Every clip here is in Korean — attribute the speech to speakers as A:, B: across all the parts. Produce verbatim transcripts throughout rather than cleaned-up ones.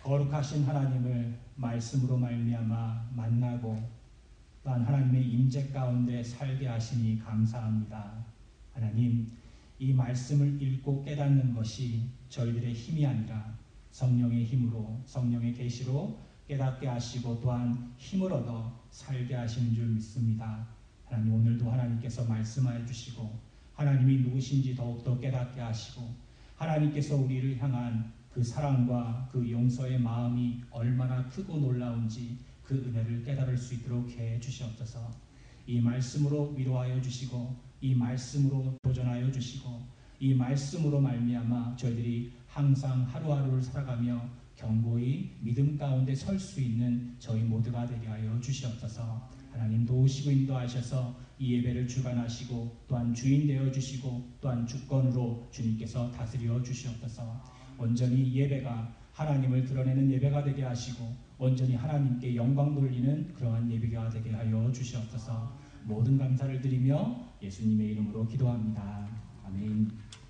A: 거룩하신 하나님을 말씀으로 말미암아 만나고 또한 하나님의 임재 가운데 살게 하시니 감사합니다. 하나님, 이 말씀을 읽고 깨닫는 것이 저희들의 힘이 아니라 성령의 힘으로, 성령의 계시로 깨닫게 하시고 또한 힘을 얻어 살게 하시는 줄 믿습니다. 하나님, 오늘도 하나님께서 말씀하여 주시고 하나님이 누구신지 더욱더 깨닫게 하시고 하나님께서 우리를 향한 그 사랑과 그 용서의 마음이 얼마나 크고 놀라운지 그 은혜를 깨달을 수 있도록 해 주시옵소서. 이 말씀으로 위로하여 주시고 이 말씀으로 도전하여 주시고 이 말씀으로 말미암아 저희들이 항상 하루하루를 살아가며 견고히 믿음 가운데 설 수 있는 저희 모두가 되게 하여 주시옵소서. 하나님 도우시고 인도하셔서 이 예배를 주관하시고 또한 주인 되어 주시고 또한 주권으로 주님께서 다스려 주시옵소서. 온전히 예배가 하나님을 드러내는 예배가 되게 하시고 온전히 하나님께 영광 돌리는 그러한 예배가 되게 하여 주시옵소서. 모든 감사를 드리며 예수님의 이름으로 기도합니다. 아멘.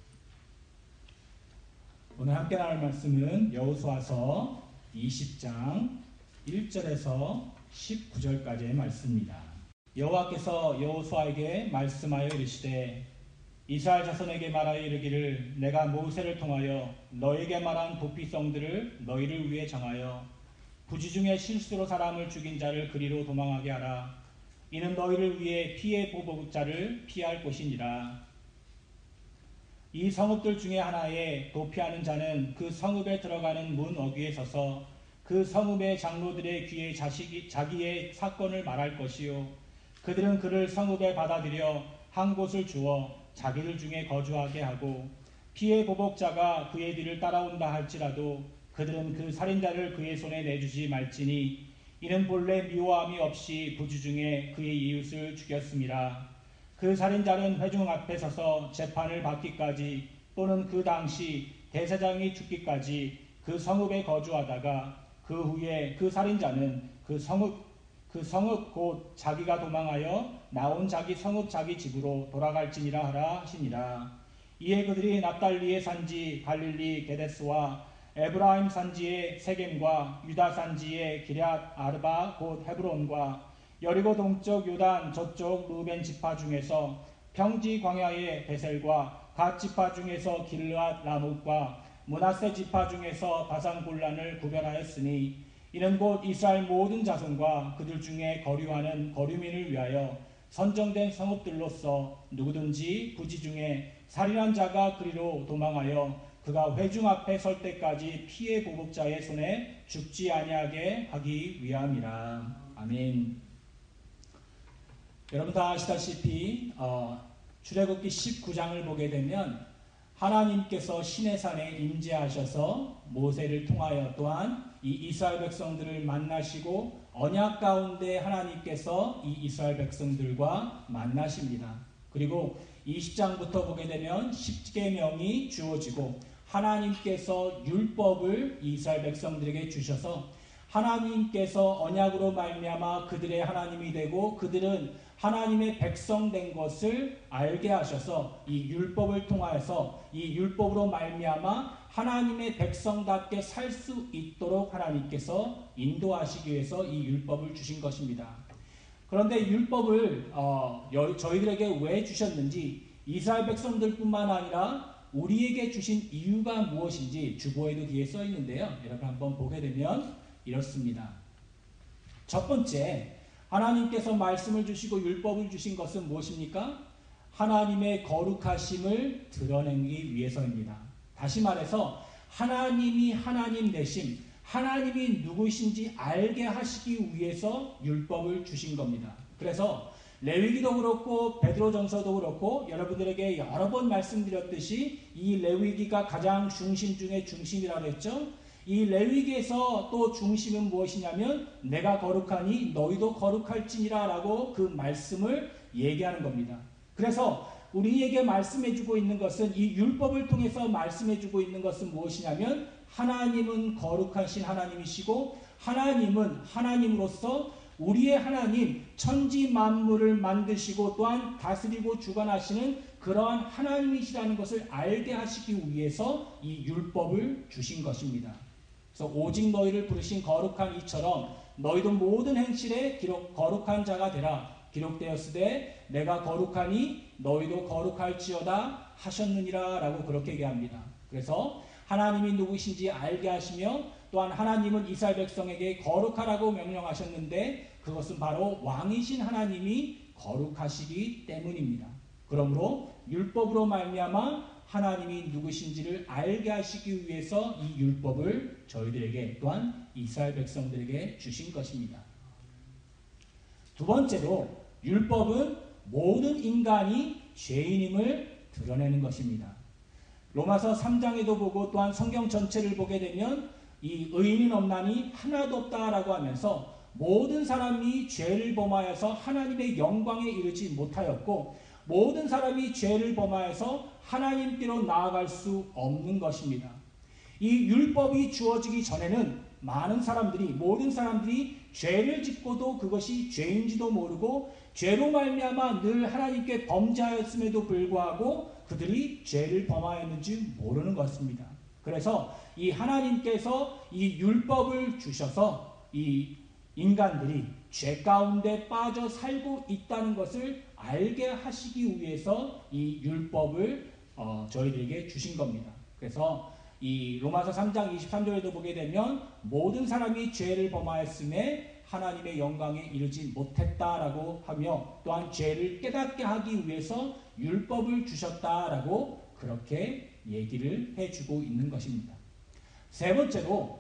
A: 오늘 함께 나눌 말씀은 여호수아서 이십 장 일 절에서 십구 절까지의 말씀입니다. 여호와께서 여호수아에게 말씀하여 이르시되 이스라엘 자손에게 말하여 이르기를 내가 모세를 통하여 너에게 말한 도피성들을 너희를 위해 정하여 부지 중에 실수로 사람을 죽인 자를 그리로 도망하게 하라. 이는 너희를 위해 피해 보복자를 피할 곳이니라. 이 성읍들 중에 하나에 도피하는 자는 그 성읍에 들어가는 문 어귀에 서서 그 성읍의 장로들의 귀에 자식이, 자기의 사건을 말할 것이요 그들은 그를 성읍에 받아들여 한 곳을 주어 자기들 중에 거주하게 하고 피해 보복자가 그의 뒤를 따라온다 할지라도 그들은 그 살인자를 그의 손에 내주지 말지니 이는 본래 미워함이 없이 부지 중에 그의 이웃을 죽였음이라. 그 살인자는 회중 앞에 서서 재판을 받기까지 또는 그 당시 대제사장이 죽기까지 그 성읍에 거주하다가 그 후에 그 살인자는 그 성읍 그 성읍 곧 자기가 도망하여 나온 자기 성읍 자기 집으로 돌아갈지니라 하라 하시니라. 이에 그들이 납달리의 산지 갈릴리 게데스와 에브라임 산지의 세겜과 유다 산지의 기럇 아르바 곧 헤브론과 여리고 동쪽 요단 저쪽 루벤 지파 중에서 평지 광야의 베셀과 갓 지파 중에서 길르앗 라못과 므낫세 지파 중에서 바산 골란을 구별하였으니 이는 곧 이스라엘 모든 자손과 그들 중에 거류하는 거류민을 위하여 선정된 성읍들로서 누구든지 부지 중에 살인한 자가 그리로 도망하여 그가 회중 앞에 설 때까지 피해 보복자의 손에 죽지 아니하게 하기 위함이라. 아멘. 여러분 다 아시다시피 어, 출애굽기 십구 장을 보게 되면 하나님께서 시내산에 임재하셔서 모세를 통하여 또한 이 이스라엘 백성들을 만나시고 언약 가운데 하나님께서 이 이스라엘 백성들과 만나십니다. 그리고 이십 장부터 보게 되면 십계명이 주어지고 하나님께서 율법을 이스라엘 백성들에게 주셔서 하나님께서 언약으로 말미암아 그들의 하나님이 되고 그들은 하나님의 백성 된 것을 알게 하셔서 이 율법을 통하여서 이 율법으로 말미암아 하나님의 백성답게 살 수 있도록 하나님께서 인도하시기 위해서 이 율법을 주신 것입니다. 그런데 율법을 어, 저희들에게 왜 주셨는지 이스라엘 백성들뿐만 아니라 우리에게 주신 이유가 무엇인지 주보에도 뒤에 써 있는데요. 여러분 한번 보게 되면 이렇습니다. 첫 번째, 하나님께서 말씀을 주시고 율법을 주신 것은 무엇입니까? 하나님의 거룩하심을 드러내기 위해서입니다. 다시 말해서 하나님이 하나님 되심, 하나님이 누구신지 알게 하시기 위해서 율법을 주신 겁니다. 그래서 레위기도 그렇고 베드로전서도 그렇고 여러분들에게 여러 번 말씀드렸듯이 이 레위기가 가장 중심 중에 중심이라고 했죠. 이 레위기에서 또 중심은 무엇이냐면 내가 거룩하니 너희도 거룩할지니라 라고 그 말씀을 얘기하는 겁니다. 그래서 우리에게 말씀해주고 있는 것은 이 율법을 통해서 말씀해주고 있는 것은 무엇이냐면 하나님은 거룩하신 하나님이시고 하나님은 하나님으로서 우리의 하나님 천지 만물을 만드시고 또한 다스리고 주관하시는 그러한 하나님이시라는 것을 알게 하시기 위해서 이 율법을 주신 것입니다. 그래서 오직 너희를 부르신 거룩한 이처럼 너희도 모든 행실에 기록 거룩한 자가 되라. 기록되었으되 내가 거룩하니 너희도 거룩할지어다 하셨느니라 라고 그렇게 얘기합니다. 그래서 하나님이 누구신지 알게 하시며 또한 하나님은 이스라엘 백성에게 거룩하라고 명령하셨는데 그것은 바로 왕이신 하나님이 거룩하시기 때문입니다. 그러므로 율법으로 말미암아 하나님이 누구신지를 알게 하시기 위해서 이 율법을 저희들에게 또한 이스라엘 백성들에게 주신 것입니다. 두 번째로 율법은 모든 인간이 죄인임을 드러내는 것입니다. 로마서 삼 장에도 보고 또한 성경 전체를 보게 되면 이 의인은 없나니 하나도 없다라고 하면서 모든 사람이 죄를 범하여서 하나님의 영광에 이르지 못하였고 모든 사람이 죄를 범하여서 하나님께로 나아갈 수 없는 것입니다. 이 율법이 주어지기 전에는 많은 사람들이 모든 사람들이 죄를 짓고도 그것이 죄인지도 모르고 죄로 말미암아 늘 하나님께 범죄하였음에도 불구하고 그들이 죄를 범하였는지 모르는 것입니다. 그래서 이 하나님께서 이 율법을 주셔서 이 인간들이 죄 가운데 빠져 살고 있다는 것을 알게 하시기 위해서 이 율법을 어, 저희들에게 주신 겁니다. 그래서 이 로마서 삼 장 이십삼 절에도 보게 되면 모든 사람이 죄를 범하였음에 하나님의 영광에 이르지 못했다라고 하며 또한 죄를 깨닫게 하기 위해서 율법을 주셨다라고 그렇게 얘기를 해주고 있는 것입니다. 세 번째로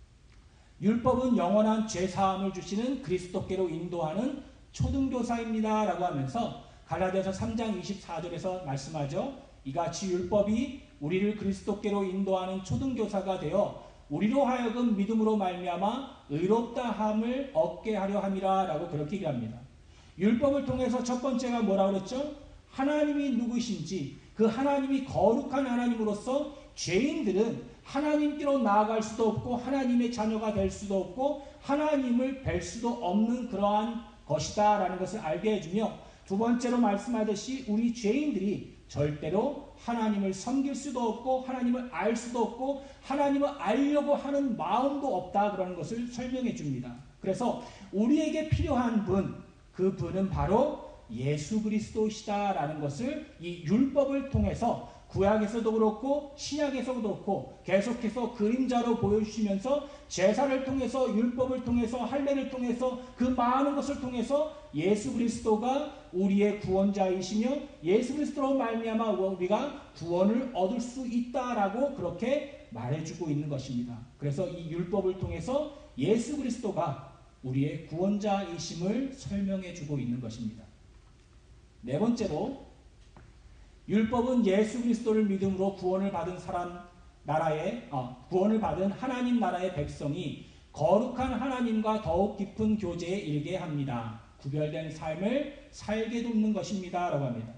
A: 율법은 영원한 죄사함을 주시는 그리스도께로 인도하는 초등교사입니다 라고 하면서 갈라디아서 삼 장 이십사 절에서 말씀하죠. 이같이 율법이 우리를 그리스도께로 인도하는 초등교사가 되어 우리로 하여금 믿음으로 말미암아 의롭다함을 얻게 하려 함이라 라고 그렇게 얘기합니다. 율법을 통해서 첫 번째가 뭐라고 그랬죠? 하나님이 누구신지 그 하나님이 거룩한 하나님으로서 죄인들은 하나님께로 나아갈 수도 없고 하나님의 자녀가 될 수도 없고 하나님을 뵐 수도 없는 그러한 것이다 라는 것을 알게 해주며 두 번째로 말씀하듯이 우리 죄인들이 절대로 하나님을 섬길 수도 없고 하나님을 알 수도 없고 하나님을 알려고 하는 마음도 없다 그러는 것을 설명해 줍니다. 그래서 우리에게 필요한 분, 그 분은 바로 예수 그리스도시다라는 것을 이 율법을 통해서 구약에서도 그렇고 신약에서도 그렇고 계속해서 그림자로 보여주시면서 제사를 통해서 율법을 통해서 할례를 통해서 그 많은 것을 통해서 예수 그리스도가 우리의 구원자이시며 예수 그리스도로 말미암아 우리가 구원을 얻을 수 있다라고 그렇게 말해주고 있는 것입니다. 그래서 이 율법을 통해서 예수 그리스도가 우리의 구원자이심을 설명해주고 있는 것입니다. 네 번째로 율법은 예수 그리스도를 믿음으로 구원을 받은 사람 나라의 어, 구원을 받은 하나님 나라의 백성이 거룩한 하나님과 더욱 깊은 교제에 이르게 합니다. 구별된 삶을 살게 돕는 것입니다. 라고 합니다.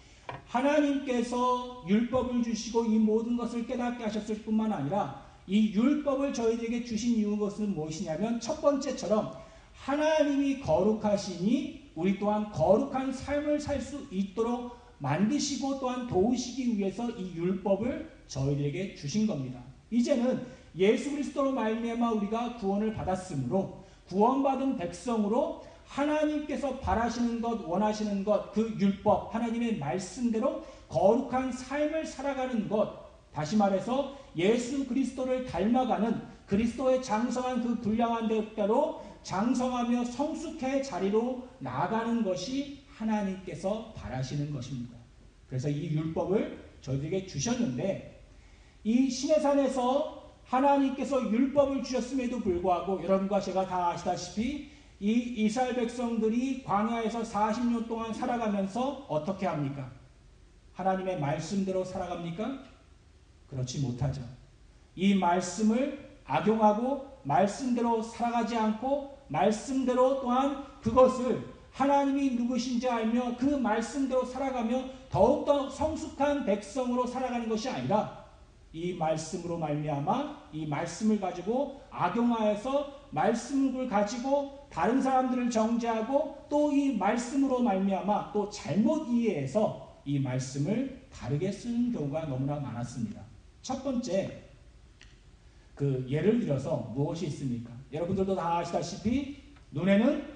A: 하나님께서 율법을 주시고 이 모든 것을 깨닫게 하셨을 뿐만 아니라 이 율법을 저희들에게 주신 이유는 무엇이냐면 첫 번째처럼 하나님이 거룩하시니 우리 또한 거룩한 삶을 살 수 있도록 만드시고 또한 도우시기 위해서 이 율법을 저희들에게 주신 겁니다. 이제는 예수 그리스도로 말미암아 우리가 구원을 받았으므로 구원받은 백성으로 하나님께서 바라시는 것, 원하시는 것, 그 율법, 하나님의 말씀대로 거룩한 삶을 살아가는 것, 다시 말해서 예수 그리스도를 닮아가는 그리스도의 장성한 그 분량한 대로 장성하며 성숙의 자리로 나아가는 것이 하나님께서 바라시는 것입니다. 그래서 이 율법을 저희들에게 주셨는데 이 시내산에서 하나님께서 율법을 주셨음에도 불구하고 여러분과 제가 다 아시다시피 이 이스라엘 백성들이 광야에서 사십 년 동안 살아가면서 어떻게 합니까? 하나님의 말씀대로 살아갑니까? 그렇지 못하죠. 이 말씀을 악용하고 말씀대로 살아가지 않고 말씀대로 또한 그것을 하나님이 누구신지 알며 그 말씀대로 살아가며 더욱더 성숙한 백성으로 살아가는 것이 아니라 이 말씀으로 말미암아 이 말씀을 가지고 악용하여서 말씀을 가지고 다른 사람들을 정죄하고 또 이 말씀으로 말미암아 또 잘못 이해해서 이 말씀을 다르게 쓰는 경우가 너무나 많았습니다. 첫 번째, 그 예를 들어서 무엇이 있습니까? 여러분들도 다 아시다시피 눈에는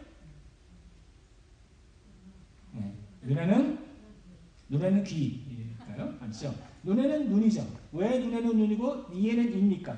A: 네, 눈에는 눈에는 귀일까요? 아니죠. 눈에는 눈이죠. 왜 눈에는 눈이고 이에는 입니까?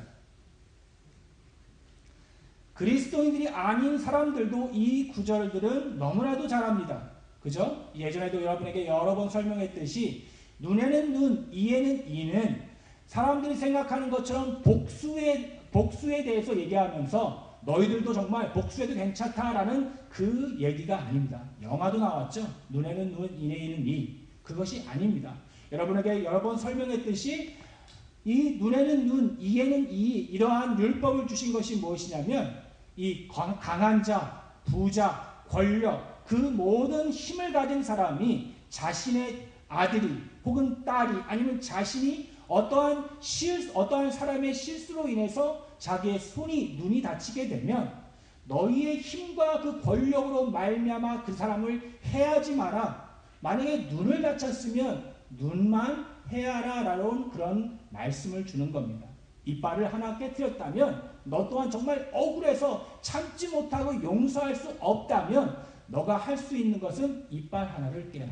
A: 그리스도인들이 아닌 사람들도 이 구절들은 너무나도 잘합니다. 그죠? 예전에도 여러분에게 여러 번 설명했듯이 눈에는 눈, 이에는 이는 사람들이 생각하는 것처럼 복수에, 복수에 대해서 얘기하면서 너희들도 정말 복수해도 괜찮다라는 그 얘기가 아닙니다. 영화도 나왔죠. 눈에는 눈, 이에는 이. 그것이 아닙니다. 여러분에게 여러 번 설명했듯이 이 눈에는 눈, 이에는 이 이러한 율법을 주신 것이 무엇이냐면 이 강한 자, 부자, 권력 그 모든 힘을 가진 사람이 자신의 아들이 혹은 딸이 아니면 자신이 어떠한 실, 어떠한 사람의 실수로 인해서 자기의 손이 눈이 다치게 되면 너희의 힘과 그 권력으로 말미암아 그 사람을 해하지 마라. 만약에 눈을 다쳤으면 눈만 해하라 라는 그런 말씀을 주는 겁니다. 이빨을 하나 깨뜨렸다면 너 또한 정말 억울해서 참지 못하고 용서할 수 없다면 너가 할 수 있는 것은 이빨 하나를 깨라.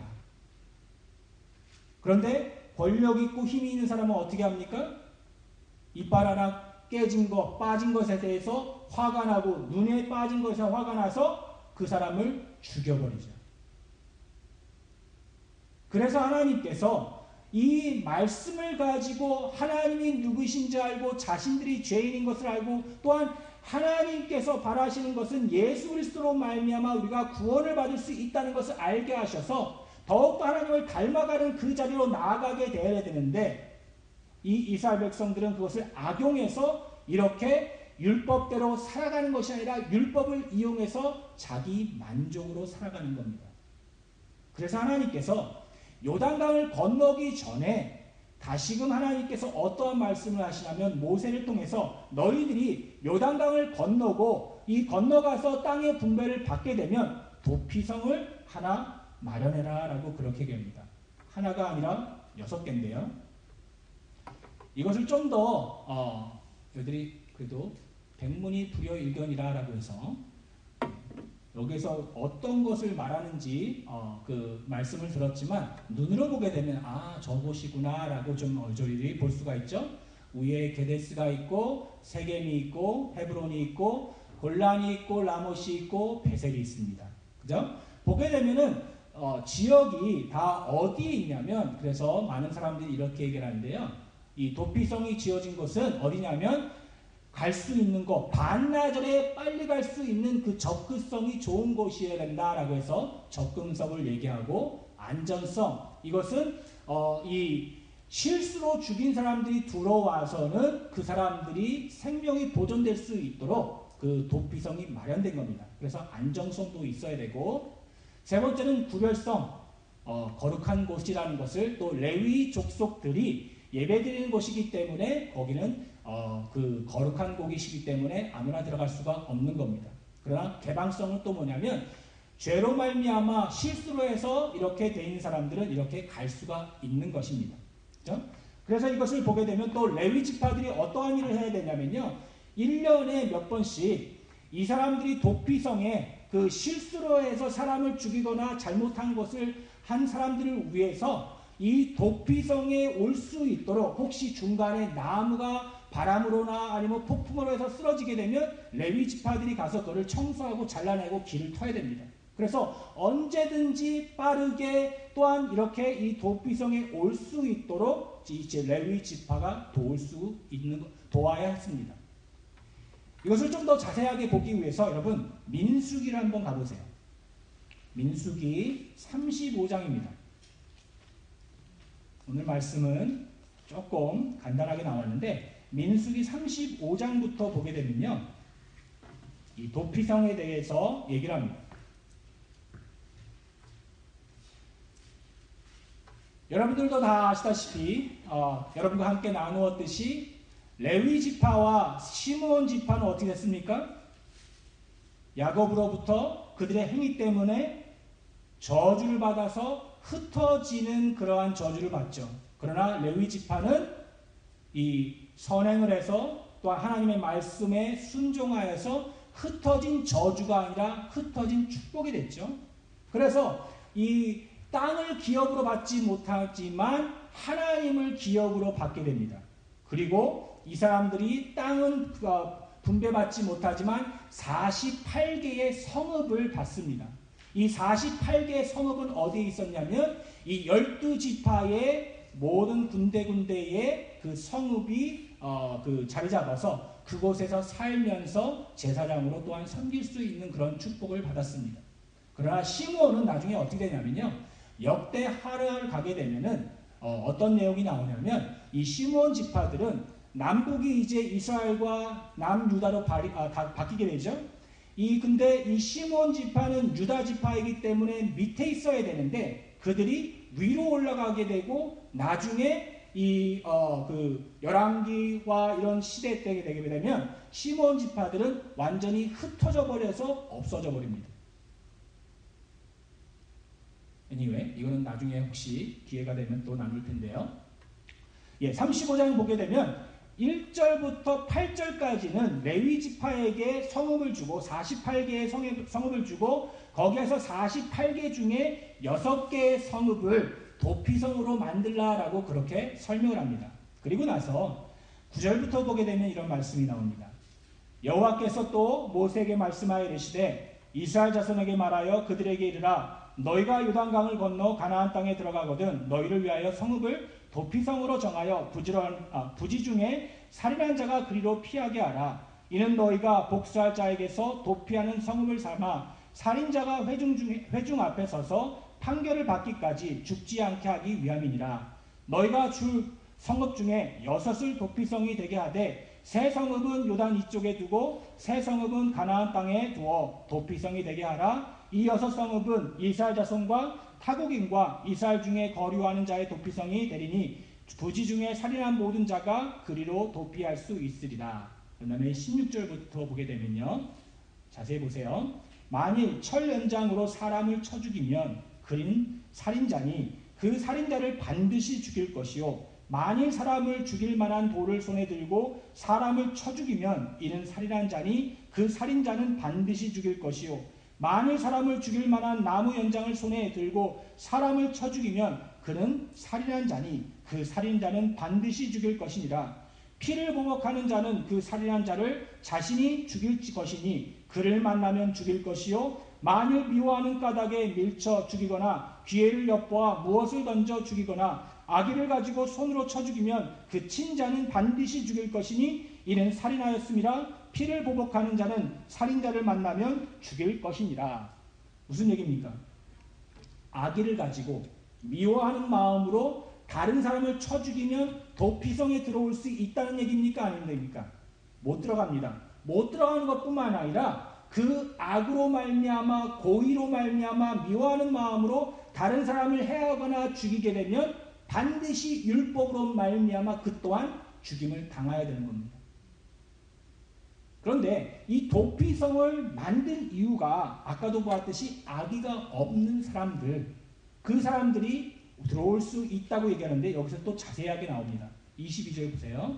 A: 그런데 권력 있고 힘이 있는 사람은 어떻게 합니까? 이빨 하나 깨진 것, 빠진 것에 대해서 화가 나고 눈에 빠진 것에 화가 나서 그 사람을 죽여버리죠. 그래서 하나님께서 이 말씀을 가지고 하나님이 누구신지 알고 자신들이 죄인인 것을 알고 또한 하나님께서 바라시는 것은 예수 그리스도로 말미암아 우리가 구원을 받을 수 있다는 것을 알게 하셔서 더욱더 하나님을 닮아가는 그 자리로 나아가게 되어야 되는데 이 이스라엘 백성들은 그것을 악용해서 이렇게 율법대로 살아가는 것이 아니라 율법을 이용해서 자기 만족으로 살아가는 겁니다. 그래서 하나님께서 요단강을 건너기 전에 다시금 하나님께서 어떠한 말씀을 하시냐면 모세를 통해서 너희들이 요단강을 건너고 이 건너가서 땅의 분배를 받게 되면 도피성을 하나 마련해라 라고 그렇게 얘기합니다. 하나가 아니라 여섯 개인데요. 이것을 좀 더 어, 여들이 그래도 백문이 불여일견이라 라고 해서 여기서 어떤 것을 말하는지 어, 그 말씀을 들었지만 눈으로 보게 되면 아 저곳이구나 라고 좀 얼조리 볼 수가 있죠. 위에 게데스가 있고 세겜이 있고 헤브론이 있고 골란이 있고 라못이 있고 베셀이 있습니다. 그죠? 보게 되면은 어, 지역이 다 어디에 있냐면 그래서 많은 사람들이 이렇게 얘기를 하는데요. 이 도피성이 지어진 곳은 어디냐면 갈 수 있는 것, 반나절에 빨리 갈 수 있는 그 접근성이 좋은 곳이어야 된다라고 해서 접근성을 얘기하고 안전성, 이것은 어, 이 실수로 죽인 사람들이 들어와서는 그 사람들이 생명이 보존될 수 있도록 그 도피성이 마련된 겁니다. 그래서 안정성도 있어야 되고 세 번째는 구별성, 어, 거룩한 곳이라는 것을 또 레위 족속들이 예배드리는 곳이기 때문에 거기는 어, 그 거룩한 곳이기 때문에 아무나 들어갈 수가 없는 겁니다. 그러나 개방성은 또 뭐냐면 죄로 말미암아 실수로 해서 이렇게 돼 있는 사람들은 이렇게 갈 수가 있는 것입니다. 그렇죠? 그래서 이것을 보게 되면 또 레위 지파들이 어떠한 일을 해야 되냐면요. 일 년에 몇 번씩 이 사람들이 도피성에 그 실수로 해서 사람을 죽이거나 잘못한 것을 한 사람들을 위해서 이 도피성에 올 수 있도록 혹시 중간에 나무가 바람으로나 아니면 폭풍으로 해서 쓰러지게 되면 레위 지파들이 가서 그를 청소하고 잘라내고 길을 터야 됩니다. 그래서 언제든지 빠르게 또한 이렇게 이 도피성에 올 수 있도록 이제 레위 지파가 도울 수 있는 도와야 했습니다. 이것을 좀 더 자세하게 보기 위해서 여러분 민수기를 한번 가보세요. 민수기 삼십오 장입니다. 오늘 말씀은 조금 간단하게 나왔는데 민수기 삼십오 장부터 보게 되면요. 이 도피성에 대해서 얘기를 합니다. 여러분들도 다 아시다시피 어, 여러분과 함께 나누었듯이 레위 지파와 시므온 지파는 어떻게 됐습니까? 야곱으로부터 그들의 행위 때문에 저주를 받아서 흩어지는 그러한 저주를 받죠. 그러나 레위 지파는 이 선행을 해서 또한 하나님의 말씀에 순종하여서 흩어진 저주가 아니라 흩어진 축복이 됐죠. 그래서 이 땅을 기업으로 받지 못하지만 하나님을 기업으로 받게 됩니다. 그리고 이 사람들이 땅은 분배받지 못하지만 사십팔 개의 성읍을 받습니다. 이 사십팔 개의 성읍은 어디에 있었냐면 이 열두 지파의 모든 군데군데에 그 성읍이 어, 그 자리 잡아서 그곳에서 살면서 제사장으로 또한 섬길 수 있는 그런 축복을 받았습니다. 그러나 시므온은 나중에 어떻게 되냐면요, 역대하를 가게 되면은 어, 어떤 내용이 나오냐면 이 시므온 지파들은 남북이 이제 이스라엘과 남유다로 바, 아, 다, 바뀌게 되죠. 이 근데 이 시므온 지파는 유다 지파이기 때문에 밑에 있어야 되는데 그들이 위로 올라가게 되고 나중에 이 어 그 열왕기와 이런 시대 때 되게 되면 시므온 지파들은 완전히 흩어져 버려서 없어져 버립니다. anyway, 이거는 나중에 혹시 기회가 되면 또 나눌 텐데요. 예, 삼십오 장 보게 되면 일 절부터 팔 절까지는 레위 지파에게 성읍을 주고 사십팔 개의 성읍을 주고 거기에서 사십팔 개 중에 여섯 개의 성읍을 도피성으로 만들라라고 그렇게 설명을 합니다. 그리고 나서 구 절부터 보게 되면 이런 말씀이 나옵니다. 여호와께서 또 모세에게 말씀하여 이르시되 이스라엘 자손에게 말하여 그들에게 이르라 너희가 요단강을 건너 가나안 땅에 들어가거든 너희를 위하여 성읍을 도피성으로 정하여 부지런, 아, 부지 중에 살인한 자가 그리로 피하게 하라. 이는 너희가 복수할 자에게서 도피하는 성읍을 삼아 살인자가 회중, 중에, 회중 앞에 서서 판결을 받기까지 죽지 않게 하기 위함이니라. 너희가 줄 성읍 중에 여섯을 도피성이 되게 하되 세 성읍은 요단 이쪽에 두고 세 성읍은 가나안 땅에 두어 도피성이 되게 하라. 이 여섯 성읍은 이스라엘 자손과 타국인과 이스라엘 중에 거류하는 자의 도피성이 되리니 부지 중에 살인한 모든 자가 그리로 도피할 수 있으리라. 그 다음에 십육 절부터 보게 되면요, 자세히 보세요. 만일 철 연장으로 사람을 쳐 죽이면 그는 살인자니 그 살인자를 반드시 죽일 것이요 만일 사람을 죽일 만한 돌을 손에 들고 사람을 쳐 죽이면 이는 살인한 자니 그 살인자는 반드시 죽일 것이요 만일 사람을 죽일 만한 나무 연장을 손에 들고 사람을 쳐 죽이면 그는 살인한 자니 그 살인자는 반드시 죽일 것이니라. 피를 보복하는 자는 그 살인한 자를 자신이 죽일 것이니 그를 만나면 죽일 것이요 만일 미워하는 까닭에 밀쳐 죽이거나 기회를 엿보아 무엇을 던져 죽이거나 아기를 가지고 손으로 쳐 죽이면 그 친자는 반드시 죽일 것이니 이는 살인하였음이라. 피를 보복하는 자는 살인자를 만나면 죽일 것이니라. 무슨 얘기입니까? 아기를 가지고 미워하는 마음으로 다른 사람을 쳐 죽이면 도피성에 들어올 수 있다는 얘기입니까? 아닙니까? 못 들어갑니다. 못 들어가는 것뿐만 아니라 그 악으로 말미암아 고의로 말미암아 미워하는 마음으로 다른 사람을 해하거나 죽이게 되면 반드시 율법으로 말미암아 그 또한 죽임을 당해야 되는 겁니다. 그런데 이 도피성을 만든 이유가 아까도 보았듯이 아기가 없는 사람들, 그 사람들이 들어올 수 있다고 얘기하는데 여기서 또 자세하게 나옵니다. 이십이 절 보세요.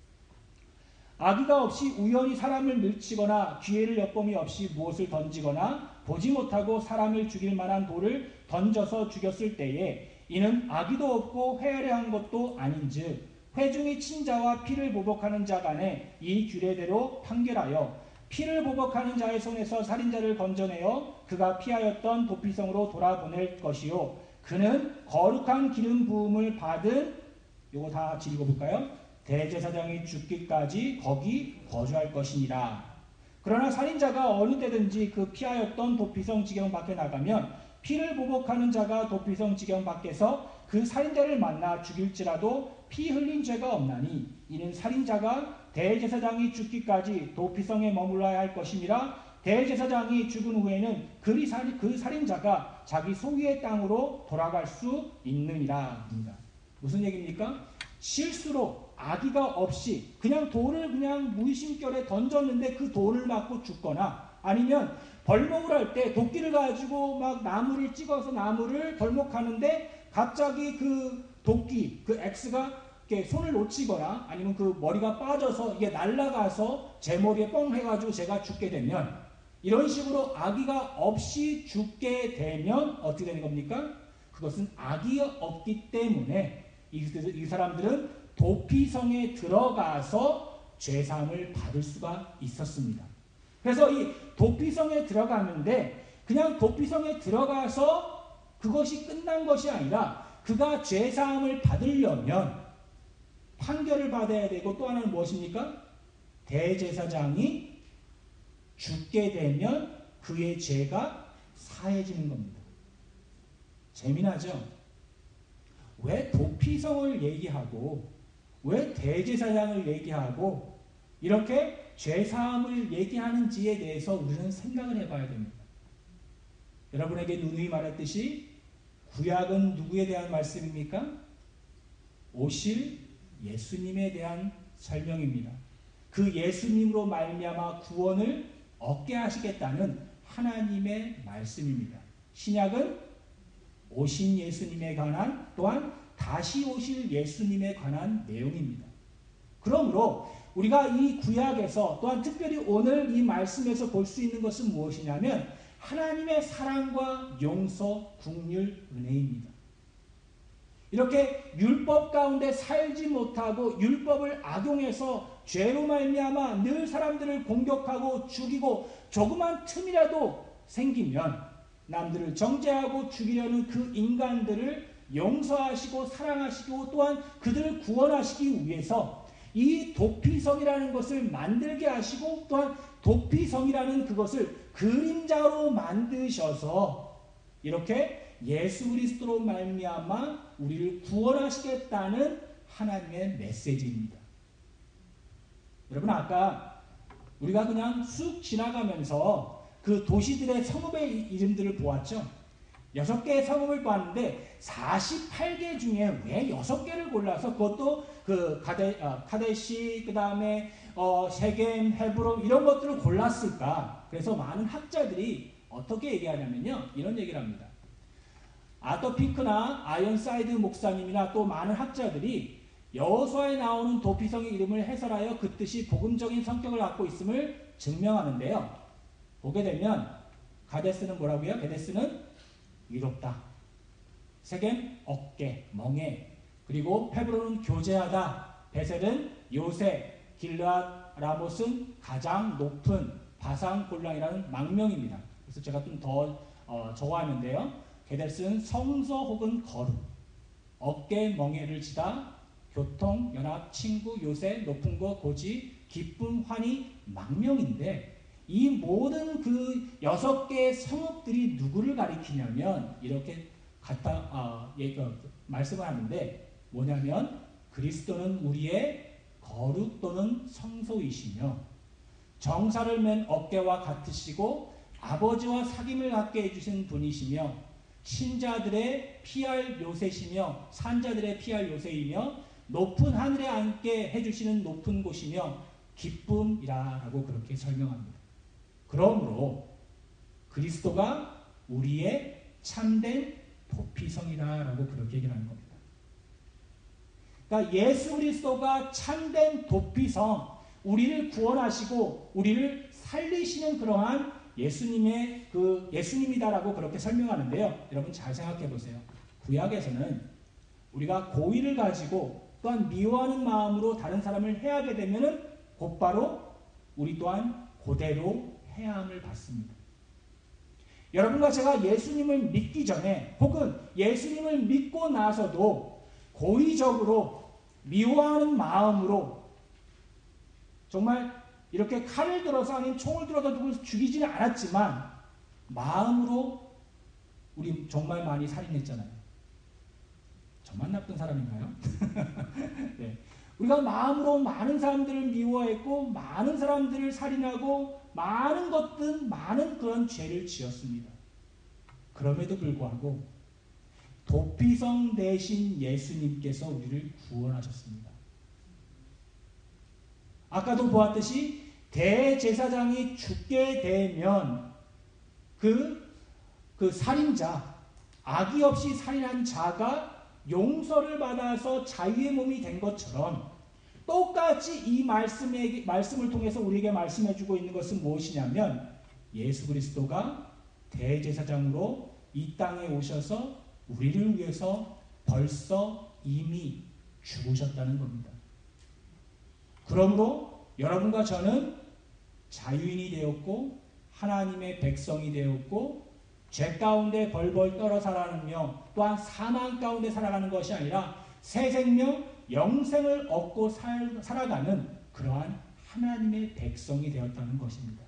A: 아기가 없이 우연히 사람을 밀치거나 기회를 엿봄이 없이 무엇을 던지거나 보지 못하고 사람을 죽일 만한 돌을 던져서 죽였을 때에 이는 아기도 없고 회례한 것도 아닌즉 회중이 친자와 피를 보복하는 자 간에 이 규례대로 판결하여 피를 보복하는 자의 손에서 살인자를 건져내어 그가 피하였던 도피성으로 돌아보낼 것이요 그는 거룩한 기름 부음을 받은 요거 다 같이 읽어볼까요? 대제사장이 죽기까지 거기 거주할 것이니라. 그러나 살인자가 어느 때든지 그 피하였던 도피성 지경 밖에 나가면 피를 보복하는 자가 도피성 지경 밖에서 그 살인자를 만나 죽일지라도 피 흘린 죄가 없나니 이는 살인자가 대제사장이 죽기까지 도피성에 머물러야 할 것임이라. 대제사장이 죽은 후에는 그 살인자가 자기 소유의 땅으로 돌아갈 수 있느니라. 무슨 얘기입니까? 실수로 아기가 없이 그냥 돌을 그냥 무의심결에 던졌는데 그 돌을 맞고 죽거나 아니면 벌목을 할 때 도끼를 가지고 막 나무를 찍어서 나무를 벌목하는데 갑자기 그 도끼, 그 X가 이렇게 손을 놓치거나 아니면 그 머리가 빠져서 이게 날아가서 제 머리에 뻥 해가지고 제가 죽게 되면, 이런 식으로 악의가 없이 죽게 되면 어떻게 되는 겁니까? 그것은 악이 없기 때문에 이, 이 사람들은 도피성에 들어가서 죄사함을 받을 수가 있었습니다. 그래서 이 도피성에 들어가는데 그냥 도피성에 들어가서 그것이 끝난 것이 아니라 그가 죄사함을 받으려면 판결을 받아야 되고, 또 하나는 무엇입니까? 대제사장이 죽게 되면 그의 죄가 사해지는 겁니다. 재미나죠? 왜 도피성을 얘기하고 왜 대제사장을 얘기하고 이렇게 죄사함을 얘기하는지에 대해서 우리는 생각을 해봐야 됩니다. 여러분에게 누누이 말했듯이 구약은 누구에 대한 말씀입니까? 오실 예수님에 대한 설명입니다. 그 예수님으로 말미암아 구원을 얻게 하시겠다는 하나님의 말씀입니다. 신약은 오신 예수님에 관한, 또한 다시 오실 예수님에 관한 내용입니다. 그러므로 우리가 이 구약에서, 또한 특별히 오늘 이 말씀에서 볼 수 있는 것은 무엇이냐면 하나님의 사랑과 용서, 긍휼, 은혜입니다. 이렇게 율법 가운데 살지 못하고 율법을 악용해서 죄로 말미암아 늘 사람들을 공격하고 죽이고 조그만 틈이라도 생기면 남들을 정죄하고 죽이려는 그 인간들을 용서하시고 사랑하시고 또한 그들을 구원하시기 위해서 이 도피성이라는 것을 만들게 하시고, 또한 도피성이라는 그것을 그림자로 만드셔서 이렇게 예수 그리스도로 말미암아 우리를 구원하시겠다는 하나님의 메시지입니다. 여러분, 아까 우리가 그냥 쑥 지나가면서 그 도시들의 성읍의 이름들을 보았죠. 여섯 개의 성읍을 보았는데 사십팔 개 중에 왜 여섯 개를 골라서, 그것도 그 가데, 어, 카데시, 그 다음에 어, 세겜, 헤브론 이런 것들을 골랐을까? 그래서 많은 학자들이 어떻게 얘기하냐면요, 이런 얘기를 합니다. 아더 핑크나 아이언사이드 목사님이나 또 많은 학자들이 여호수아에 나오는 도피성의 이름을 해설하여 그 뜻이 복음적인 성격을 갖고 있음을 증명하는데요. 보게 되면 가데스는 뭐라고요? 가데스는 위롭다. 세겜 어깨, 멍에. 그리고 헤브론은 교제하다. 베셀은 요새, 길르앗 라못은 가장 높은 바산 골란이라는 망명입니다. 그래서 제가 좀 더 어, 적어왔는데요. 게데스는 성소 혹은 거룩, 어깨 멍에를 지다, 교통, 연합, 친구, 요새, 높은 거, 고지, 기쁨, 환희, 망명인데, 이 모든 그 여섯 개의 성읍들이 누구를 가리키냐면 이렇게 갖다 아, 예, 어, 말씀을 하는데, 뭐냐면 그리스도는 우리의 거룩 또는 성소이시며 정사를 맨 어깨와 같으시고 아버지와 사귐을 갖게 해주신 분이시며 신자들의 피할 요새시며 산자들의 피할 요새이며 높은 하늘에 앉게 해주시는 높은 곳이며 기쁨이라고 그렇게 설명합니다. 그러므로 그리스도가 우리의 참된 도피성이라고 그렇게 얘기를 하는 겁니다. 그러니까 예수 그리스도가 참된 도피성, 우리를 구원하시고 우리를 살리시는 그러한 예수님의 그 예수님이다라고 그렇게 설명하는데요. 여러분 잘 생각해 보세요. 구약에서는 우리가 고의를 가지고 또한 미워하는 마음으로 다른 사람을 해하게 되면은 곧바로 우리 또한 그대로 해함을 받습니다. 여러분과 제가 예수님을 믿기 전에 혹은 예수님을 믿고 나서도 고의적으로 미워하는 마음으로 정말 이렇게 칼을 들어서 아니면 총을 들어서 누굴 죽이지는 않았지만 마음으로 우리 정말 많이 살인했잖아요. 저만 나쁜 사람인가요? 네. 우리가 마음으로 많은 사람들을 미워했고 많은 사람들을 살인하고 많은 것들, 많은 그런 죄를 지었습니다. 그럼에도 불구하고 도피성 되신 예수님께서 우리를 구원하셨습니다. 아까도 보았듯이 대제사장이 죽게 되면 그, 그 살인자, 악의 없이 살인한 자가 용서를 받아서 자유의 몸이 된 것처럼 똑같이 이 말씀에, 말씀을 통해서 우리에게 말씀해주고 있는 것은 무엇이냐면 예수 그리스도가 대제사장으로 이 땅에 오셔서 우리를 위해서 벌써 이미 죽으셨다는 겁니다. 그러므로 여러분과 저는 자유인이 되었고 하나님의 백성이 되었고 죄 가운데 벌벌 떨어 살아가며 또한 사망 가운데 살아가는 것이 아니라 새 생명, 영생을 얻고 살, 살아가는 그러한 하나님의 백성이 되었다는 것입니다.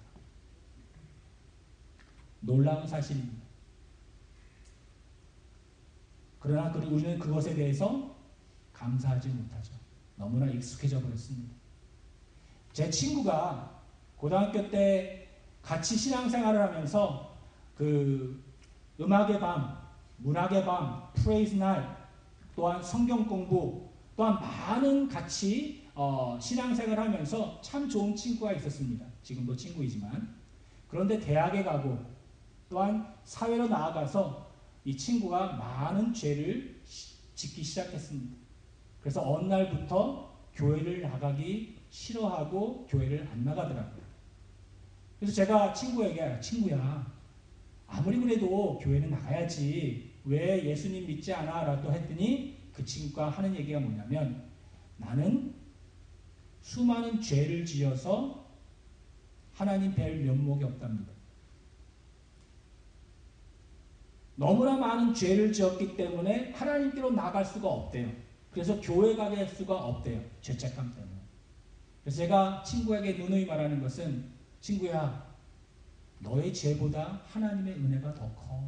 A: 놀라운 사실입니다. 그러나 우리는 그것에 대해서 감사하지 못하죠. 너무나 익숙해져 버렸습니다. 제 친구가 고등학교 때 같이 신앙생활을 하면서 그 음악의 밤, 문학의 밤, 프레이즈 날, 또한 성경 공부, 또한 많은 같이 어, 신앙생활을 하면서 참 좋은 친구가 있었습니다. 지금도 친구이지만. 그런데 대학에 가고 또한 사회로 나아가서 이 친구가 많은 죄를 짓기 시작했습니다. 그래서 어느 날부터 교회를 나가기 싫어하고 교회를 안 나가더라고요. 그래서 제가 친구에게 친구야 아무리 그래도 교회는 나가야지 왜 예수님 믿지 않아? 라고 했더니 그 친구가 하는 얘기가 뭐냐면 나는 수많은 죄를 지어서 하나님 뵐 면목이 없답니다. 너무나 많은 죄를 지었기 때문에 하나님께로 나갈 수가 없대요. 그래서 교회 가게 할 수가 없대요. 죄책감 때문에. 그래서 제가 친구에게 누누이 말하는 것은 친구야 너의 죄보다 하나님의 은혜가 더 커.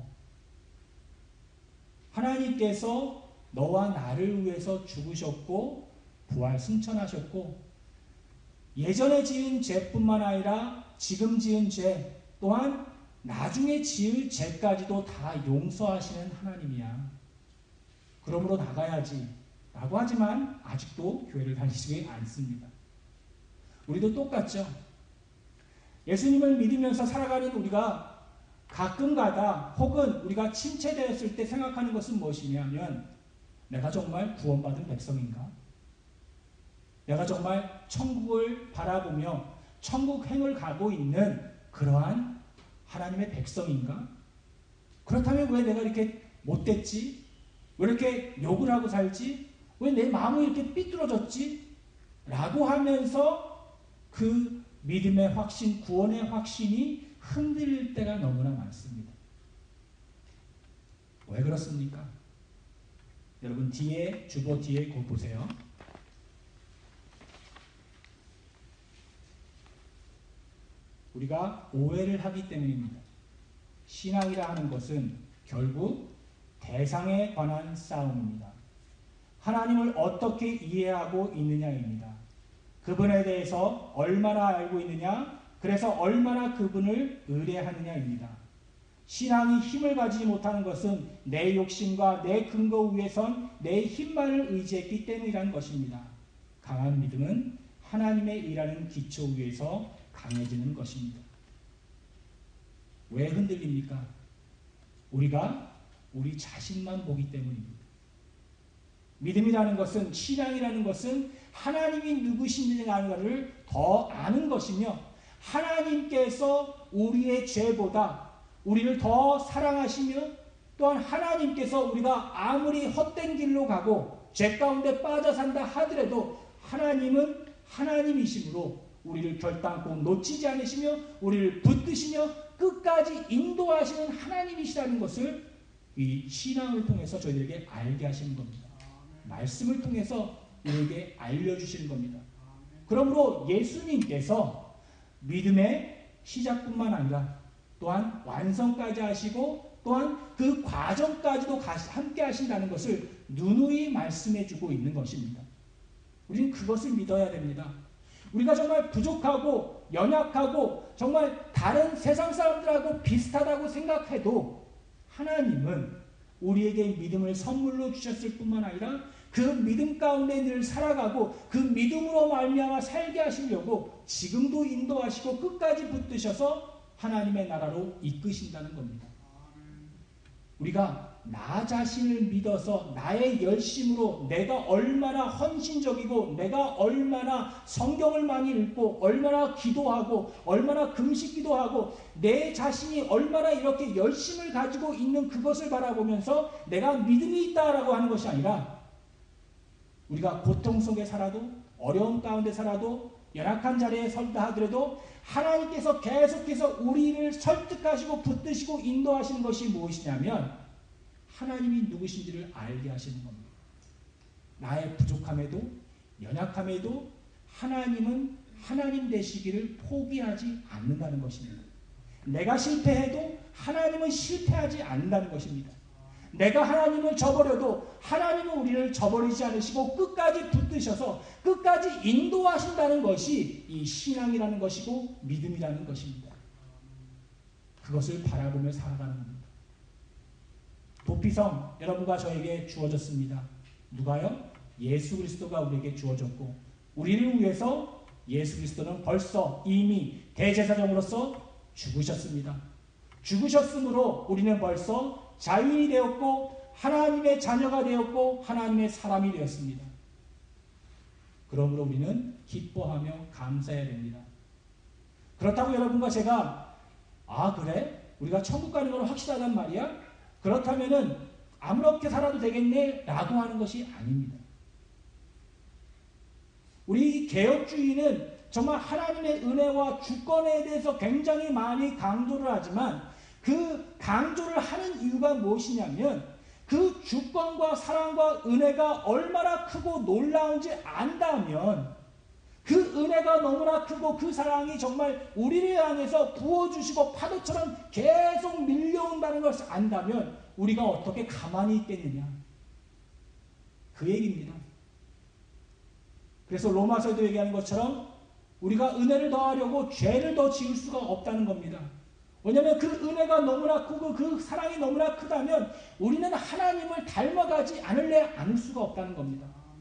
A: 하나님께서 너와 나를 위해서 죽으셨고 부활 승천하셨고 예전에 지은 죄뿐만 아니라 지금 지은 죄 또한 나중에 지을 죄까지도 다 용서하시는 하나님이야. 그러므로 나가야지 라고 하지만 아직도 교회를 다니지 않습니다. 우리도 똑같죠. 예수님을 믿으면서 살아가는 우리가 가끔가다 혹은 우리가 침체되었을 때 생각하는 것은 무엇이냐면 내가 정말 구원받은 백성인가? 내가 정말 천국을 바라보며 천국 행을 가고 있는 그러한 하나님의 백성인가? 그렇다면 왜 내가 이렇게 못됐지? 왜 이렇게 욕을 하고 살지? 왜 내 마음이 이렇게 삐뚤어졌지? 라고 하면서 그 믿음의 확신, 구원의 확신이 흔들릴 때가 너무나 많습니다. 왜 그렇습니까? 여러분 뒤에 주보 뒤에 곧 보세요. 우리가 오해를 하기 때문입니다. 신앙이라 하는 것은 결국 대상에 관한 싸움입니다. 하나님을 어떻게 이해하고 있느냐입니다. 그분에 대해서 얼마나 알고 있느냐, 그래서 얼마나 그분을 의뢰하느냐입니다. 신앙이 힘을 가지지 못하는 것은 내 욕심과 내 근거 위에선 내 힘만을 의지했기 때문이라는 것입니다. 강한 믿음은 하나님의 일하는 기초 위에서 강해지는 것입니다. 왜 흔들립니까? 우리가 우리 자신만 보기 때문입니다. 믿음이라는 것은, 신앙이라는 것은 하나님이 누구신지를 더 아는 것이며 하나님께서 우리의 죄보다 우리를 더 사랑하시며 또한 하나님께서 우리가 아무리 헛된 길로 가고 죄 가운데 빠져 산다 하더라도 하나님은 하나님이시므로 우리를 결단코 놓치지 않으시며 우리를 붙드시며 끝까지 인도하시는 하나님이시라는 것을 이 신앙을 통해서 저희들에게 알게 하시는 겁니다. 말씀을 통해서 우리에게 알려주시는 겁니다. 그러므로 예수님께서 믿음의 시작뿐만 아니라 또한 완성까지 하시고 또한 그 과정까지도 함께 하신다는 것을 누누이 말씀해주고 있는 것입니다. 우리는 그것을 믿어야 됩니다. 우리가 정말 부족하고 연약하고 정말 다른 세상 사람들하고 비슷하다고 생각해도 하나님은 우리에게 믿음을 선물로 주셨을 뿐만 아니라 그 믿음 가운데 늘 살아가고 그 믿음으로 말미암아 살게 하시려고 지금도 인도하시고 끝까지 붙드셔서 하나님의 나라로 이끄신다는 겁니다. 우리가 나 자신을 믿어서 나의 열심으로 내가 얼마나 헌신적이고 내가 얼마나 성경을 많이 읽고 얼마나 기도하고 얼마나 금식 기도하고 내 자신이 얼마나 이렇게 열심을 가지고 있는 그것을 바라보면서 내가 믿음이 있다라고 하는 것이 아니라 우리가 고통 속에 살아도 어려움 가운데 살아도 연약한 자리에 설다 하더라도 하나님께서 계속해서 우리를 설득하시고 붙드시고 인도하시는 것이 무엇이냐면 하나님이 누구신지를 알게 하시는 겁니다. 나의 부족함에도 연약함에도 하나님은 하나님 되시기를 포기하지 않는다는 것입니다. 내가 실패해도 하나님은 실패하지 않는다는 것입니다. 내가 하나님을 저버려도 하나님은 우리를 저버리지 않으시고 끝까지 붙드셔서 끝까지 인도하신다는 것이 이 신앙이라는 것이고 믿음이라는 것입니다. 그것을 바라보며 살아가는 겁니다. 도피성 여러분과 저에게 주어졌습니다. 누가요? 예수 그리스도가 우리에게 주어졌고 우리를 위해서 예수 그리스도는 벌써 이미 대제사장으로서 죽으셨습니다. 죽으셨으므로 우리는 벌써 자유인이 되었고 하나님의 자녀가 되었고 하나님의 사람이 되었습니다. 그러므로 우리는 기뻐하며 감사해야 됩니다. 그렇다고 여러분과 제가 아 그래? 우리가 천국 가는 건 확실하단 말이야? 그렇다면은 아무렇게 살아도 되겠네 라고 하는 것이 아닙니다. 우리 개혁주의는 정말 하나님의 은혜와 주권에 대해서 굉장히 많이 강조를 하지만 그 강조를 하는 이유가 무엇이냐면 그 주권과 사랑과 은혜가 얼마나 크고 놀라운지 안다면 그 은혜가 너무나 크고 그 사랑이 정말 우리를 향해서 부어주시고 파도처럼 계속 밀려온다는 것을 안다면 우리가 어떻게 가만히 있겠느냐 그 얘기입니다. 그래서 로마서에도 얘기하는 것처럼 우리가 은혜를 더하려고 죄를 더 지을 수가 없다는 겁니다. 왜냐하면 그 은혜가 너무나 크고 그 사랑이 너무나 크다면 우리는 하나님을 닮아가지 않을래 않을 수가 없다는 겁니다.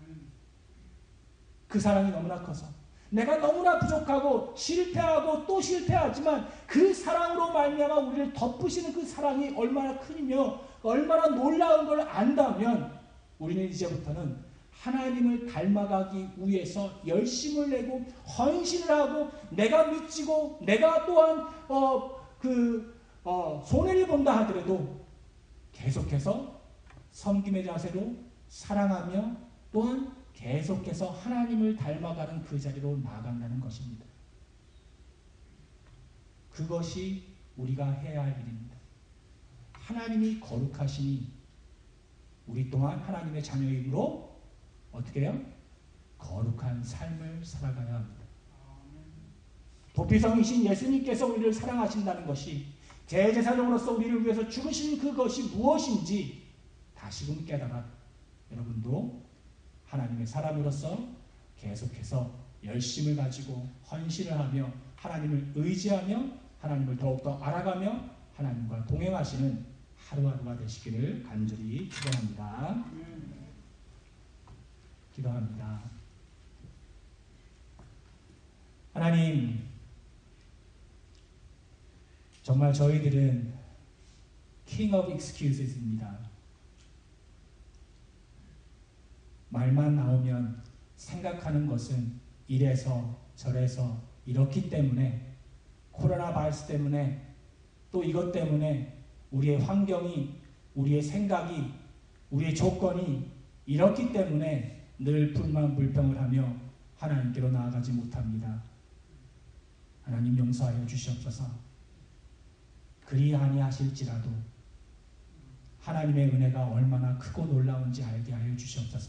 A: 그 사랑이 너무나 커서 내가 너무나 부족하고 실패하고 또 실패하지만 그 사랑으로 말미암아 우리를 덮으시는 그 사랑이 얼마나 크며 얼마나 놀라운 걸 안다면 우리는 이제부터는 하나님을 닮아가기 위해서 열심을 내고 헌신을 하고 내가 미치고 내가 또한 어, 그 어, 손해를 본다 하더라도 계속해서 섬김의 자세로 사랑하며 또한 계속해서 하나님을 닮아가는 그 자리로 나아간다는 것입니다. 그것이 우리가 해야 할 일입니다. 하나님이 거룩하시니 우리 또한 하나님의 자녀이므로 어떻게 해요? 거룩한 삶을 살아가야 합니다. 도피성이신 예수님께서 우리를 사랑하신다는 것이 대제사장으로서 우리를 위해서 죽으신 그것이 무엇인지 다시금 깨달아 여러분도 하나님의 사람으로서 계속해서 열심을 가지고 헌신을 하며 하나님을 의지하며 하나님을 더욱더 알아가며 하나님과 동행하시는 하루하루가 되시기를 간절히 축원합니다. 기도합니다. 하나님, 정말 저희들은 King of Excuses입니다. 말만 나오면 생각하는 것은 이래서 저래서 이렇기 때문에 코로나 바이러스 때문에 또 이것 때문에 우리의 환경이 우리의 생각이 우리의 조건이 이렇기 때문에 늘 불만 불평을 하며 하나님께로 나아가지 못합니다. 하나님 용서하여 주시옵소서. 그리 아니하실지라도 하나님의 은혜가 얼마나 크고 놀라운지 알게 하여 주시옵소서.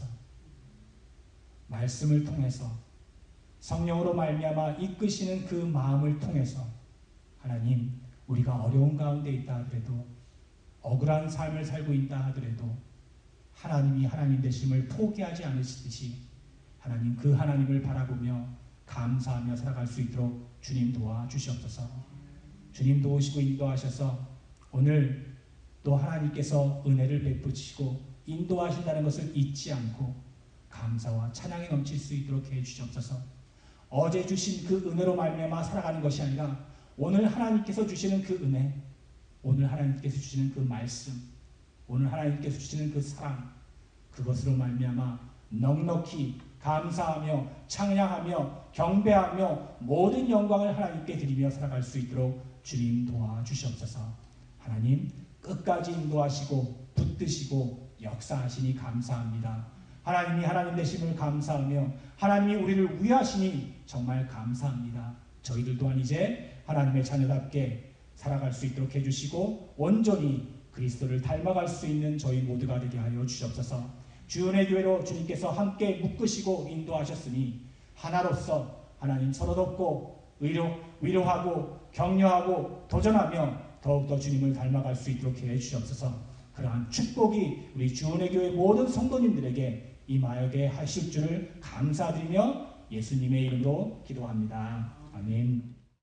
A: 말씀을 통해서 성령으로 말미암아 이끄시는 그 마음을 통해서 하나님 우리가 어려운 가운데 있다 하더라도 억울한 삶을 살고 있다 하더라도 하나님이 하나님 되심을 포기하지 않으시듯이 하나님 그 하나님을 바라보며 감사하며 살아갈 수 있도록 주님 도와주시옵소서. 주님 도우시고 인도하셔서 오늘 또 하나님께서 은혜를 베푸시고 인도하신다는 것을 잊지 않고 감사와 찬양이 넘칠 수 있도록 해주시옵소서. 어제 주신 그 은혜로 말미암아 살아가는 것이 아니라 오늘 하나님께서 주시는 그 은혜, 오늘 하나님께서 주시는 그 말씀, 오늘 하나님께서 주시는 그 사랑, 그것으로 말미암아 넉넉히 감사하며 찬양하며 경배하며 모든 영광을 하나님께 드리며 살아갈 수 있도록 주님 도와주시옵소서. 하나님 끝까지 인도하시고 붙드시고 역사하시니 감사합니다. 하나님이 하나님 되심을 감사하며 하나님이 우리를 위하시니 정말 감사합니다. 저희들 또한 이제 하나님의 자녀답게 살아갈 수 있도록 해주시고 온전히 그리스도를 닮아갈 수 있는 저희 모두가 되게 하여 주시옵소서. 주은혜 교회로 주님께서 함께 묶으시고 인도하셨으니 하나로서 하나님 서로 돕고 위로, 위로하고 격려하고 도전하며 더욱더 주님을 닮아갈 수 있도록 해 주시옵소서. 그러한 축복이 우리 주은혜 교회 모든 성도님들에게 임하게 하실 줄을 감사드리며 예수님의 이름으로 기도합니다. 아멘.